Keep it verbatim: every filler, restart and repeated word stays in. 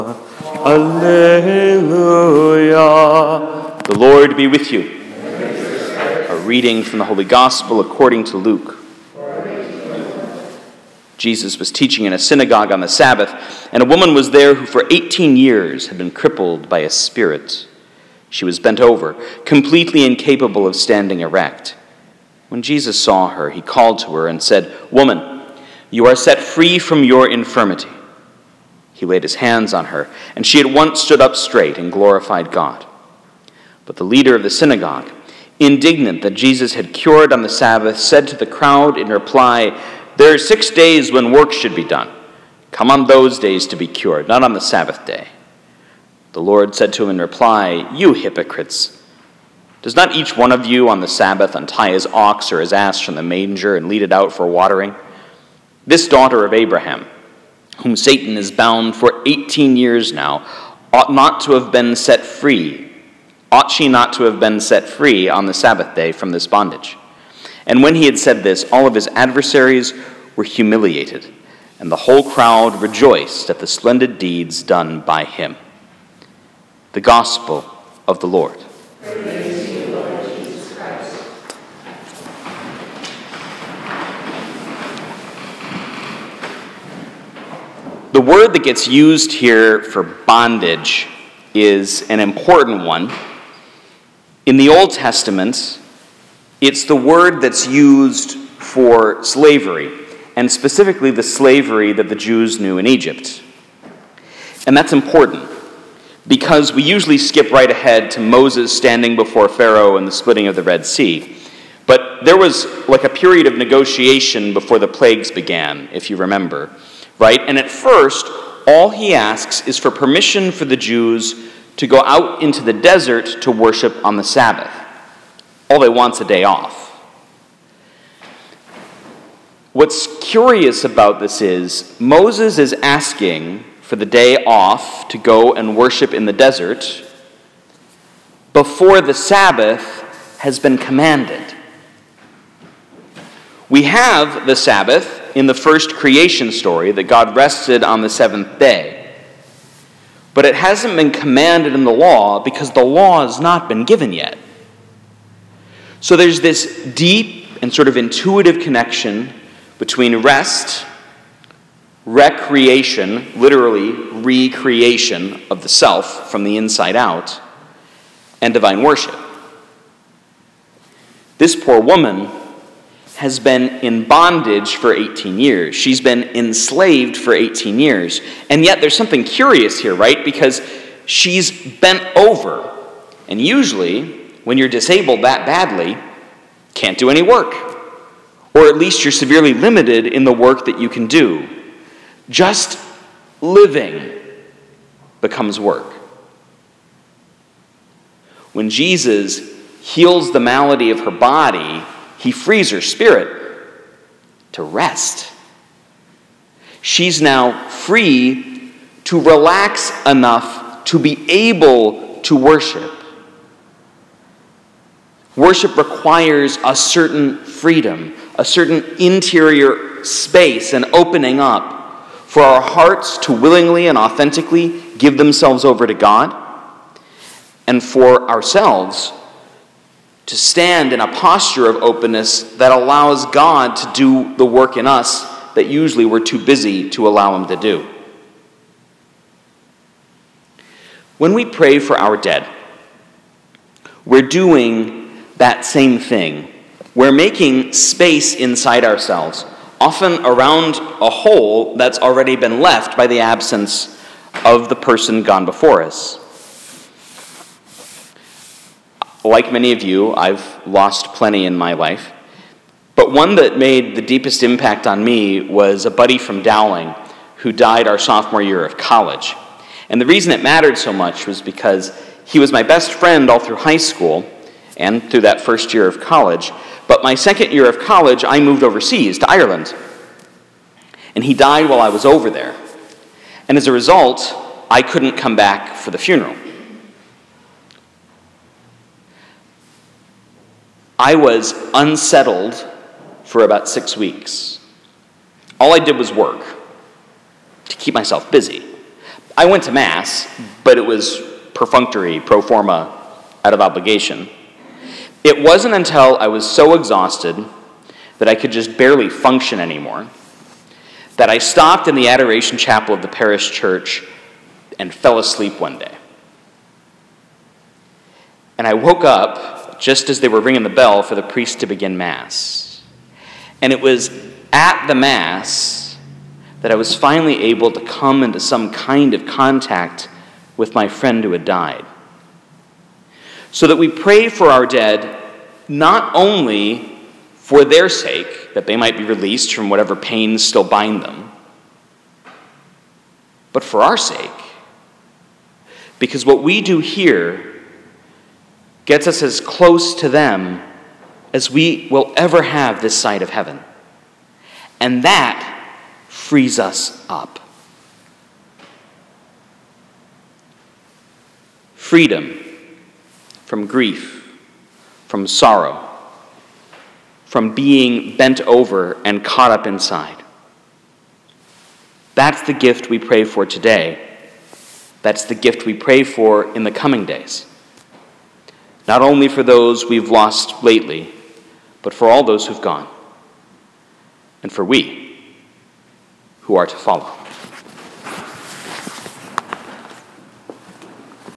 Alleluia. The Lord be with you. A reading from the Holy Gospel according to Luke. Jesus was teaching in a synagogue on the Sabbath, and a woman was there who for eighteen years had been crippled by a spirit. She was bent over, completely incapable of standing erect. When Jesus saw her, he called to her and said, "Woman, you are set free from your infirmity." He laid his hands on her, and she at once stood up straight and glorified God. But the leader of the synagogue, indignant that Jesus had cured on the Sabbath, said to the crowd in reply, "There are six days when work should be done. Come on those days to be cured, not on the Sabbath day." The Lord said to him in reply, "You hypocrites! Does not each one of you on the Sabbath untie his ox or his ass from the manger and lead it out for watering? This daughter of Abraham, whom Satan has bound for eighteen years now, ought not to have been set free. Ought she not to have been set free on the Sabbath day from this bondage?" And when he had said this, all of his adversaries were humiliated, and the whole crowd rejoiced at the splendid deeds done by him. The Gospel of the Lord. Praise to you, Lord Jesus Christ. The word that gets used here for bondage is an important one. In the Old Testament, it's the word that's used for slavery, and specifically the slavery that the Jews knew in Egypt. And that's important, because we usually skip right ahead to Moses standing before Pharaoh and the splitting of the Red Sea. But there was like a period of negotiation before the plagues began, if you remember. Right? And at first, all he asks is for permission for the Jews to go out into the desert to worship on the Sabbath. All they want's a day off. What's curious about this is Moses is asking for the day off to go and worship in the desert before the Sabbath has been commanded. We have the Sabbath in the first creation story, that God rested on the seventh day. But it hasn't been commanded in the law because the law has not been given yet. So there's this deep and sort of intuitive connection between rest, recreation, literally recreation of the self from the inside out, and divine worship. This poor woman has been in bondage for eighteen years. She's been enslaved for eighteen years. And yet there's something curious here, right? Because she's bent over. And usually, when you're disabled that badly, can't do any work. Or at least you're severely limited in the work that you can do. Just living becomes work. When Jesus heals the malady of her body, he frees her spirit to rest. She's now free to relax enough to be able to worship. Worship requires a certain freedom, a certain interior space and opening up for our hearts to willingly and authentically give themselves over to God, and for ourselves to stand in a posture of openness that allows God to do the work in us that usually we're too busy to allow him to do. When we pray for our dead, we're doing that same thing. We're making space inside ourselves, often around a hole that's already been left by the absence of the person gone before us. Like many of you, I've lost plenty in my life. But one that made the deepest impact on me was a buddy from Dowling who died our sophomore year of college. And the reason it mattered so much was because he was my best friend all through high school and through that first year of college. But my second year of college, I moved overseas to Ireland. And he died while I was over there. And as a result, I couldn't come back for the funeral. I was unsettled for about six weeks. All I did was work to keep myself busy. I went to Mass, but it was perfunctory, pro forma, out of obligation. It wasn't until I was so exhausted that I could just barely function anymore that I stopped in the Adoration Chapel of the parish church and fell asleep one day. And I woke up just as they were ringing the bell for the priest to begin Mass. And it was at the Mass that I was finally able to come into some kind of contact with my friend who had died. So that we pray for our dead not only for their sake, that they might be released from whatever pains still bind them, but for our sake. Because what we do here gets us as close to them as we will ever have this side of heaven. And that frees us up. Freedom from grief, from sorrow, from being bent over and caught up inside. That's the gift we pray for today. That's the gift we pray for in the coming days. Not only for those we've lost lately, but for all those who've gone. And for we who are to follow.